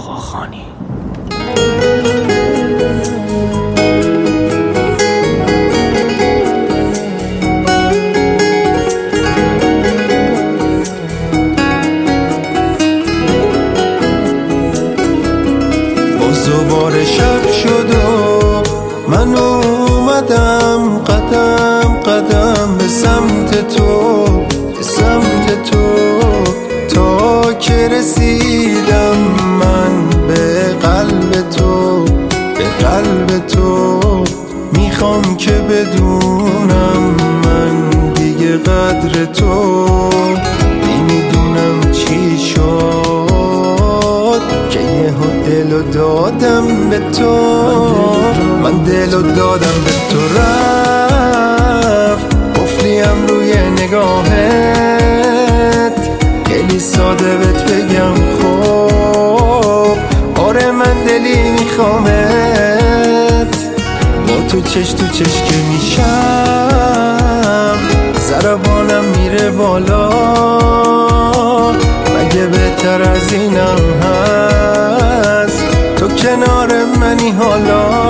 آقاخانی. دوباره شب شد و من اومدم قدم قدم به سمت تو، به سمت تو، تا که رسیدم من به قلب تو، به قلب تو. میخوام که بدونم من دیگه قدر تو، نمیدونم چی شد که یهو دلو دادم به تو، من دلو دادم به تو. رفت قفلیم روی نگاهت، خیلی ساده بهت بگم خب آره من دلی میخوامت. با تو چش تو چش که میشم ضربانم میره بالا، مگه بهتر از اینم هست تو کنار منی حالا.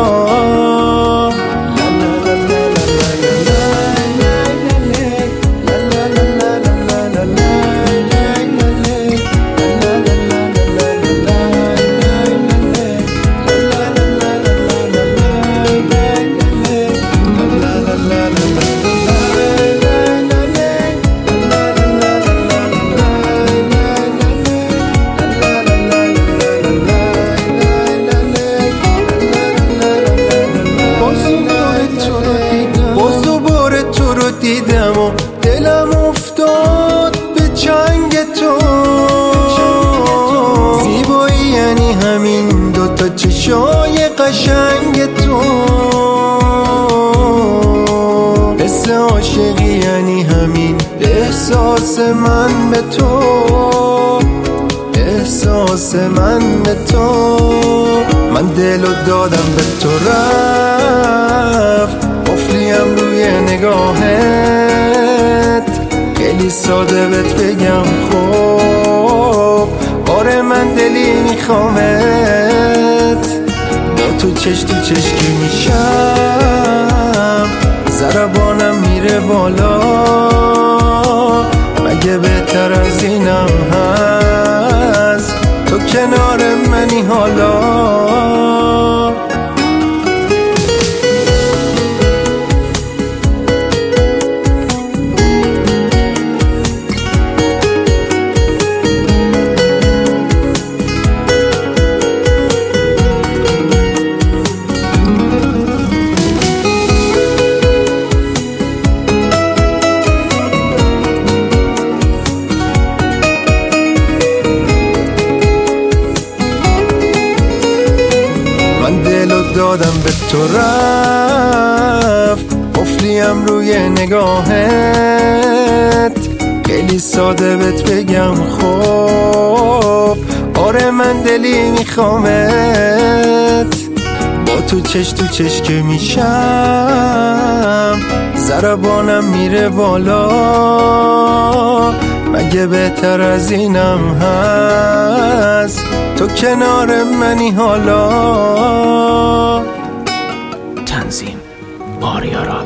دیدم و دلم افتاد به چنگ تو، زیبایی یعنی همین دوتا چشای قشنگ تو، حس عاشقی یعنی همین احساس من به تو، احساس من به تو. من دلو دادم به تو، رفت قفلیم روی نگاهت، خیلی ساده بهت بگم خب آره من دلی میخوامت. با تو چش تو چش که میشم ضربانم میره بالا، مگه بهتر از اینم هست تو کنار منی حالا. دادم به تو، رفت قفلیم روی نگاهت، خیلی ساده بهت بگم خب آره من دلی میخوامت. با تو چش تو چش که میشم ضربانم میره بالا، مگه بهتر از اینم هست تو کنار منی حالا. تنظیم آریا راد.